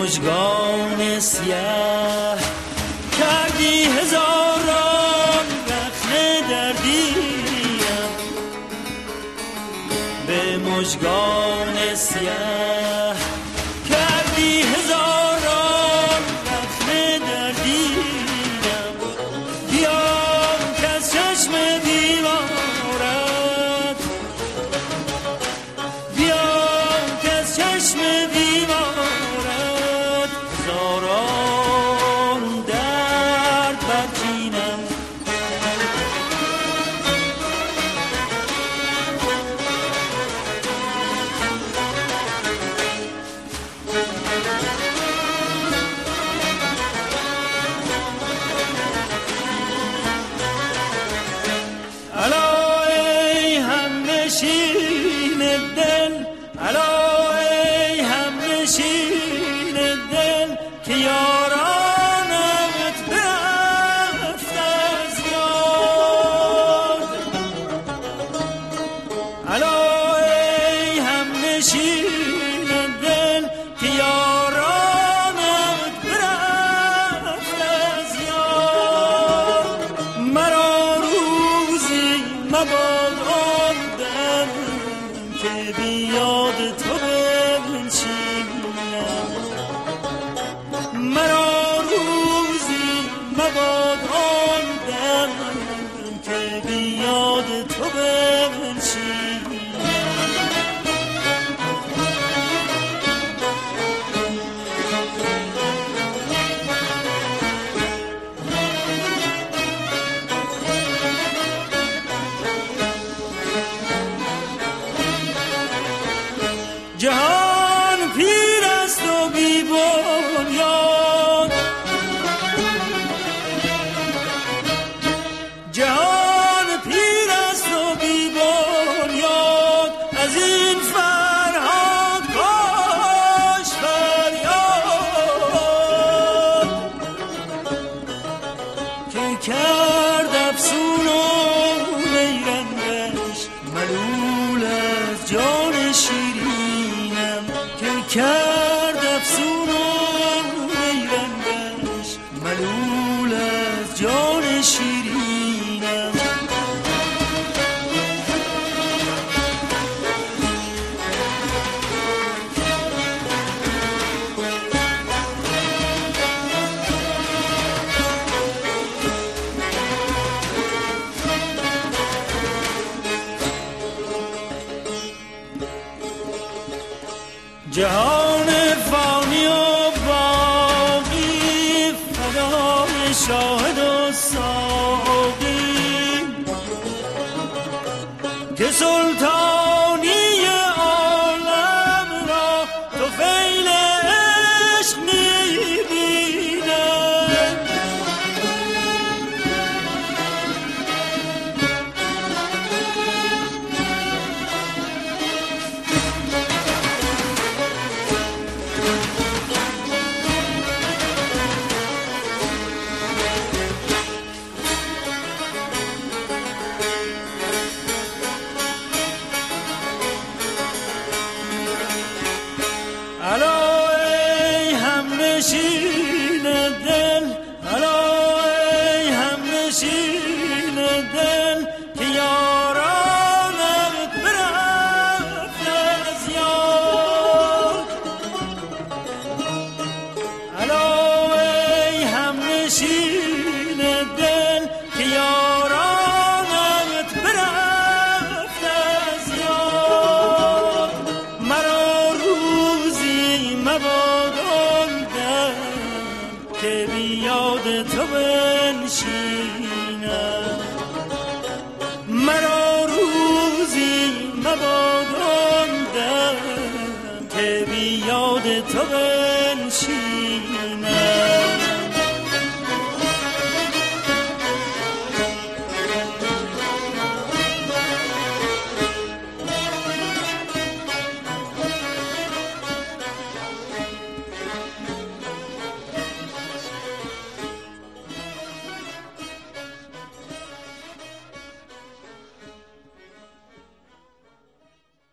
مژگان سیاه کردی هزاران رخنه دردیم، به مژگان سیاه کردی هزاران رخنه دردیم. بیام که از چشم بیمارت، بیام که از چشم بیمارت هزاران درد برچینم. همنشین دل، الا ای همنشین دل که یارانت برفت از یاد. الا ای همنشین دل که یارانت برفت از یاد. مرا روزی مباد که بیاد تو بنشینم، مرا روزی مباد آن دم که بیاد تو بنشینم. جهان پیر است و بی بنیاد، جهان پیر است و بی بنیاد، از این فرهاد کاش فریاد که کرد افسون و نیرنگش ملول از جان شیرین، کرد افسون و نیرنگش ملول از جان شیرینم. جهان فانی و باقی فدای شاهد و ساقی که سلطانی عالم را تو فیل عشق می‌بینه. الا ای همنشین دل، الا ای همنشین دل که یارانت برفت از یاد. الا ای همنشین دل که یارانت برفت از یاد. مرا مباد آن دم که بیاد تو بنشینم، مرا روزی مباد آن دم که بیاد تو بنشینم.